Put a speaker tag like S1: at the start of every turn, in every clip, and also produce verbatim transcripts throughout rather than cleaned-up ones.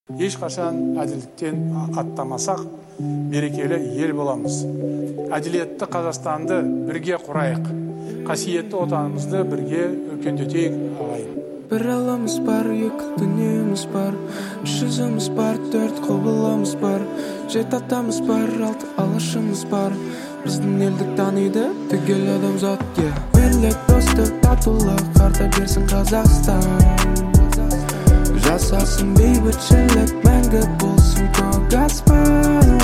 S1: Еш қашан әділеттен аттамасақ, берекелі ел боламыз. Әділетті Қазақстанды бірге құрайық. Қасиетті отанымызды бірге өркендетейік ағайын.
S2: Bir alamız бар, екі дүниеміз бар, үш жүзіміз бар, төрт құбылымыз бар, жеті атамыз бар, алты алашымыз бар. Біздің елдік таниды түгел адамзат. Бірлік, достық, татулық арта берсін Қазақстан. Жасасын бейбітшілік, мәңгі болсын көк аспан.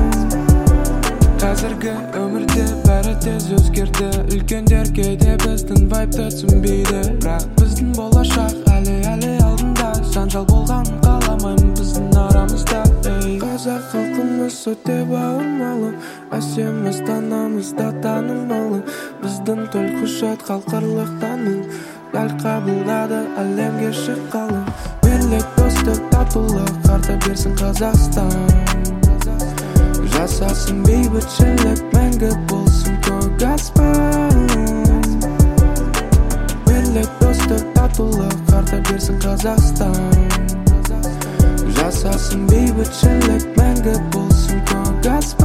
S2: Қазіргі өмірде бәрі тез өзгерді, үлкендер кейде біздің вайбты түсінбейді. Бірақ біздің болашақ әлі-әлі алдында, жанжал болған қаламаймын біздің арамызда. Қазақ халқымыз өте бауырмалы, әсем астанамызда танымалы. Біздің төлқұжат халықаралық таным, дәл қабылдады әлемге шыққалы. Бірлік, достық, татулық арта берсін Қазақстан. Жасасын бейбітшілік, мәңгі болсын көк аспан. Бірлік, достық, татулық арта берсін Қазақстан. Жасасын бейбітшілік, мәңгі болсын көк аспан.